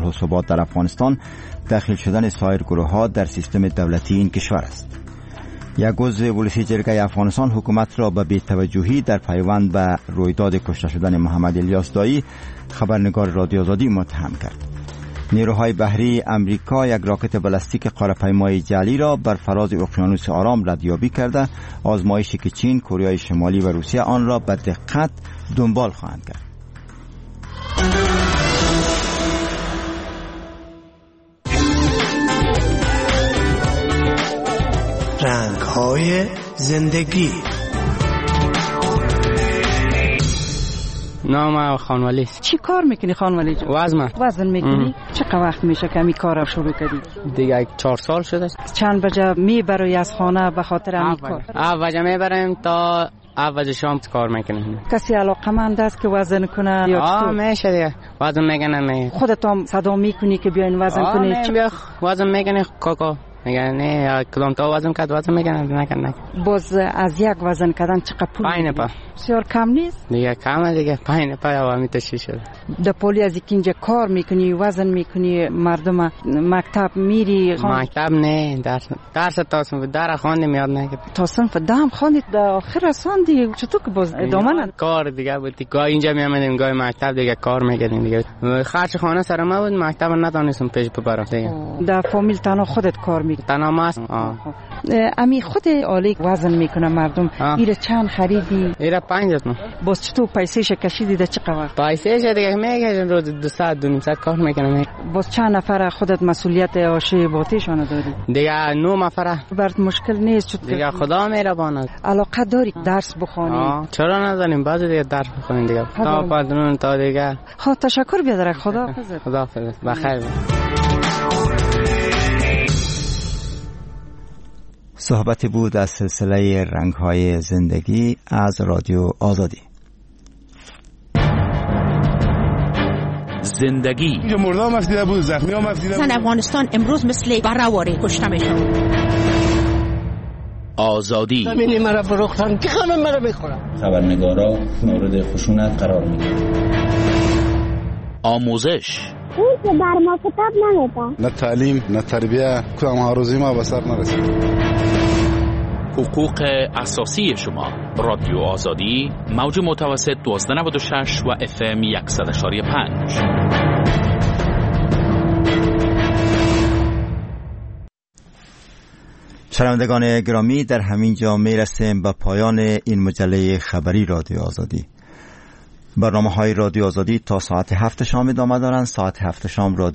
صلح و ثبات در افغانستان داخل شدن سایر گروه ها در سیستم دولتی این کشور است. یک عضو ولسی جرگه افغانستان حکومت را به بی‌توجهی در پیوند به رویداد کشته شدن محمد الیاس دایی خبرنگار رادیو آزادی متهم کرد. نیروهای بحری امریکا یک راکت بالستیک قاره‌پیمای جعلی را بر فراز اقیانوس آرام ردیابی کرده. آزمایشی که چین، کره شمالی و روسیه آن را به دقت دنبال خواهند کرد. رنگ‌های زندگی. نام خانوالی. چی کار میکنی خانوالی جان؟ وزن میکنی؟ چقدر وقت میشه که می کارم شروع کردی؟ دیگه 4 سال شده. چند بجه میبری از خانه به خاطر همین کار؟ بجه میبریم تا بجه شام کار میکنیم. کسی علاقمند است که وزن کنه یا چطور؟ میشه دیگه وزن میکنه. خودت هم صدا میکنی که بیاین وزن کنی؟ بیا وزن میکنی کاکا. میگن نه کلام تا وزن کرد وزن میگن نکن. باز از یک وزن کردن چقدر پول؟ 5 پا. بسیار کم نیست؟ دیگه کمه دیگه 5 پا و همین تشی شده. در پلی از اینجا کار میکنی وزن میکنی مردم مکتب میری؟ مکتب نه درس تاسم در خواندم یاد نکرد. تاسم فدام خواندید در آخر رساندی چطور که باز ادامه ند؟ کار دیگه بود. گاه اینجا میامدیم گاه مکتب دیگه کار میکردیم دیگه. خرج خانه سر ما بود مکتب ندانستم پیش ببرم دیگه. در فامیل تنها خودت کار میکنی؟ تنها ماست. امی خود آلی وزن میکنه مردم. ایره چند خریدی؟ ایره 5 تا. باز چطور پیسهش کشیدی در چه وقت؟ پیسهش دیگه میگه روز 2 ساعت 2 ساعت کار میکنم. باز چند نفر خودت مسئولیت آشی باتیشان داری؟ دیگه 9 نفر. برات مشکل نیست چطور؟ دیگه خدا مهربانه. علاقه داری درس بخونی؟ چرا نداریم بعضی دیگه درس بخونیم دیگه. تا پادرون تا دیگه. تشکر بیادر خدا حافظ. خدا حافظ. بخیر. صحبتی بود از سلسله رنگ‌های زندگی از رادیو آزادی. زندگی اینجا مردا هم افدیده بود، زخمی هم افدیده بود. افغانستان امروز مثل بره‌واره کشته میشن. آزادی زمین مرا فروختن که خانم مرا میخورن. خبرنگارا مورد خشونت قرار میگیرن. آموزش اون که بر ما کتاب نمیده. نه تعلیم نه تربیه کدام هاروزی ما به سر نرسید. حقوق اساسی شما. رادیو آزادی موج متوسط 1296 و FM 100.5. شنوندگان گرامی، در همین جا میرسیم به پایان این مجله خبری رادیو آزادی. برنامه‌های رادیو آزادی تا ساعت 7 شام ادامه دارند. ساعت 7 شام رادیو